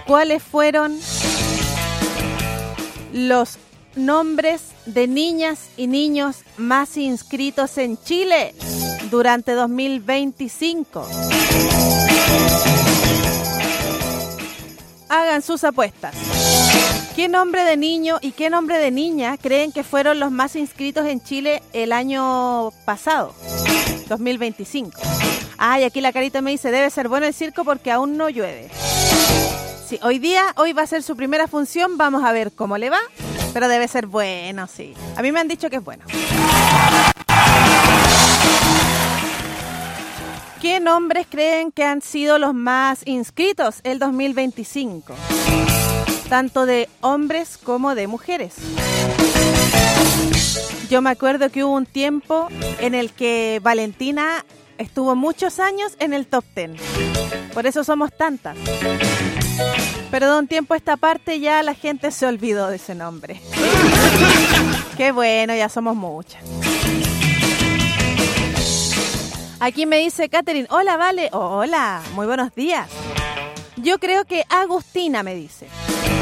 ¿cuáles fueron los nombres de niñas y niños más inscritos en Chile durante 2025? Hagan sus apuestas. ¿Qué nombre de niño y qué nombre de niña creen que fueron los más inscritos en Chile el año pasado, 2025? Y aquí la Carita me dice, debe ser bueno el circo porque aún no llueve. Sí, hoy va a ser su primera función, vamos a ver cómo le va, pero debe ser bueno, sí. A mí me han dicho que es bueno. ¿Qué nombres creen que han sido los más inscritos el 2025? Tanto de hombres como de mujeres. Yo me acuerdo que hubo un tiempo en el que Valentina estuvo muchos años en el top 10. Por eso somos tantas. Pero de un tiempo a esta parte ya la gente se olvidó de ese nombre. Qué bueno, ya somos muchas. Aquí me dice Catherine, hola Vale, hola, muy buenos días. Yo creo que Agustina me dice.